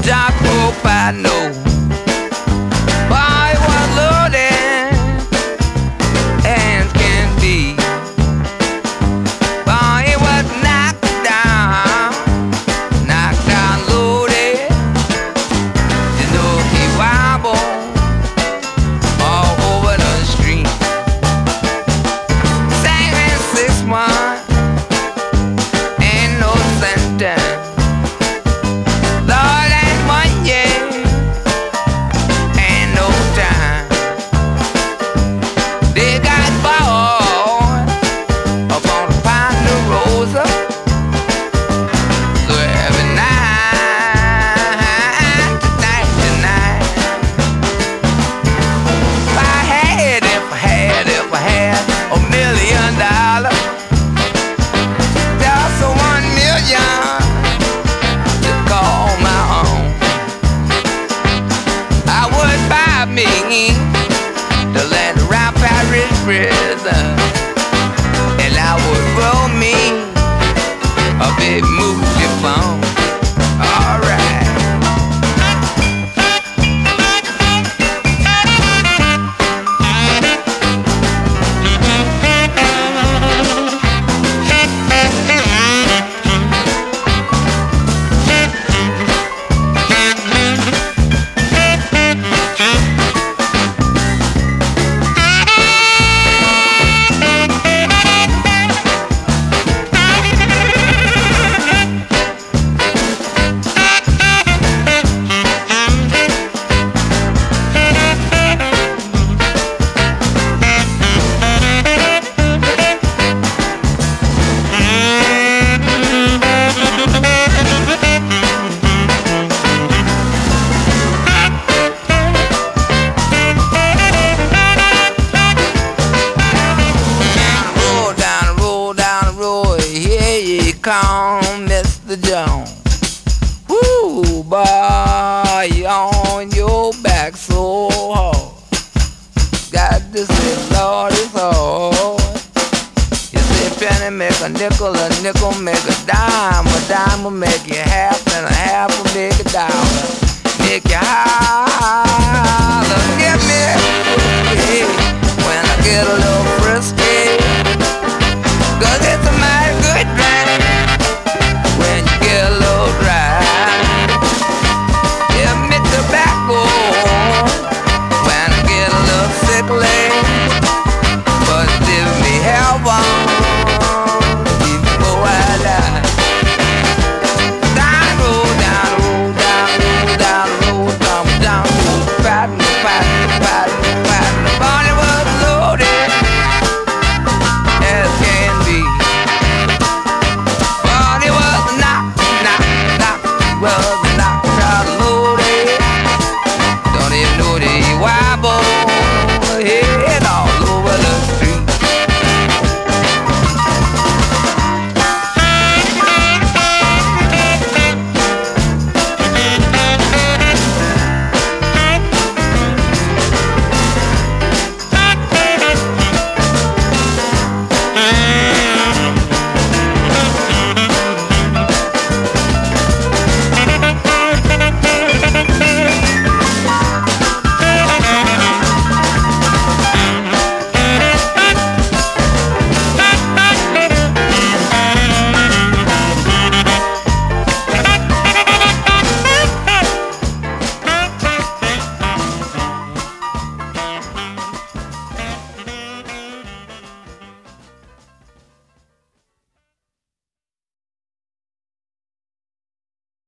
Jack hope I know. Boy, was loaded and can be. Boy, it was knocked down, loaded. You know he wobbled all over the street. Saving 6 months, ain't no sentence. Lord, ain't 1 year, ain't no time. They got bored up on the Ponderosa. So every night, tonight, if I had $1 million, just 1 million to call my own, I would buy me the land around Paris prison, and I would roll me a big movie phone. Alright. Come, Mr. Jones. Woo, boy, you on your back so hard. Got to say, Lord, it's hard. You say, penny make a nickel make a dime will make you half, and a half will make $1. Make you high.